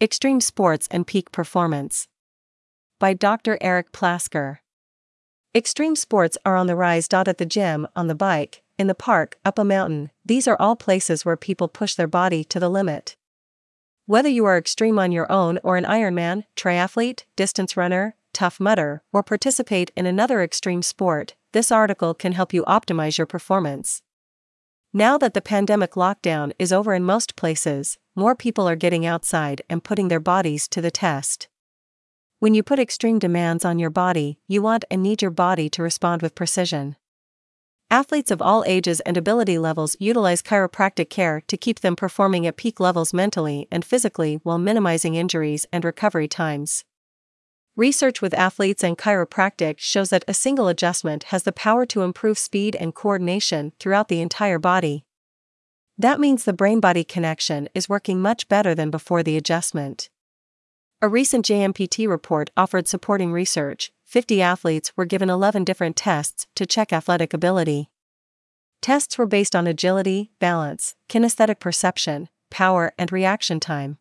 Extreme Sports and Peak Performance. By Dr. Eric Plasker. Extreme sports are on the rise. At the gym, on the bike, in the park, up a mountain, these are all places where people push their body to the limit. Whether you are extreme on your own or an Ironman, triathlete, distance runner, Tough Mudder, or participate in another extreme sport, this article can help you optimize your performance. Now that the pandemic lockdown is over in most places, more people are getting outside and putting their bodies to the test. When you put extreme demands on your body, you want and need your body to respond with precision. Athletes of all ages and ability levels utilize chiropractic care to keep them performing at peak levels mentally and physically while minimizing injuries and recovery times. Research with athletes and chiropractic shows that a single adjustment has the power to improve speed and coordination throughout the entire body. That means the brain-body connection is working much better than before the adjustment. A recent JMPT report offered supporting research. 50 athletes were given 11 different tests to check athletic ability. Tests were based on agility, balance, kinesthetic perception, power, and reaction time.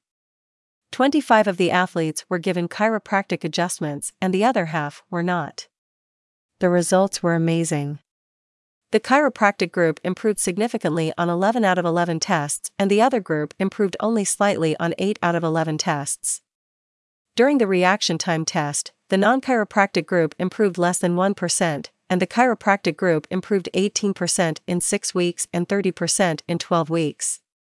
25 of the athletes were given chiropractic adjustments and the other half were not. The results were amazing. The chiropractic group improved significantly on 11 out of 11 tests and the other group improved only slightly on 8 out of 11 tests. During the reaction time test, the non-chiropractic group improved less than 1%, and the chiropractic group improved 18% in 6 weeks and 30% in 12 weeks.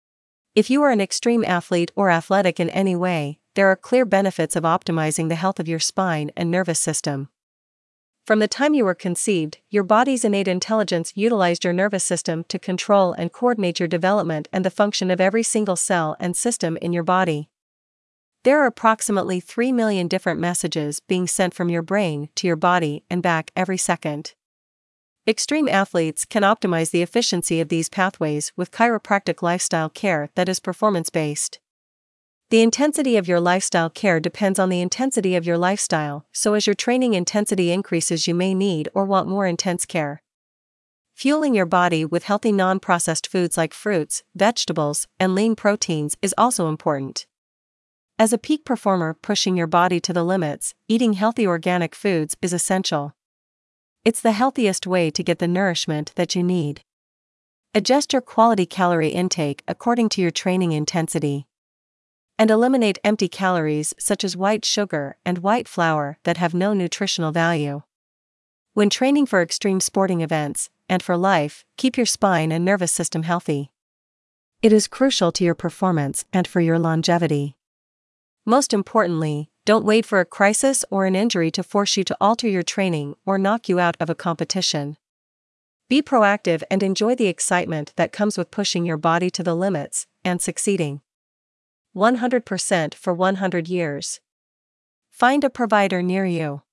If you are an extreme athlete or athletic in any way, there are clear benefits of optimizing the health of your spine and nervous system. From the time you were conceived, your body's innate intelligence utilized your nervous system to control and coordinate your development and the function of every single cell and system in your body. There are approximately 3 million different messages being sent from your brain to your body and back every second. Extreme athletes can optimize the efficiency of these pathways with chiropractic lifestyle care that is performance-based. The intensity of your lifestyle care depends on the intensity of your lifestyle, so as your training intensity increases you may need or want more intense care. Fueling your body with healthy non-processed foods like fruits, vegetables, and lean proteins is also important. As a peak performer pushing your body to the limits, eating healthy organic foods is essential. It's the healthiest way to get the nourishment that you need. Adjust your quality calorie intake according to your training intensity. And eliminate empty calories such as white sugar and white flour that have no nutritional value. When training for extreme sporting events, and for life, keep your spine and nervous system healthy. It is crucial to your performance and for your longevity. Most importantly, don't wait for a crisis or an injury to force you to alter your training or knock you out of a competition. Be proactive and enjoy the excitement that comes with pushing your body to the limits and succeeding. 100% for 100 years. Find a provider near you.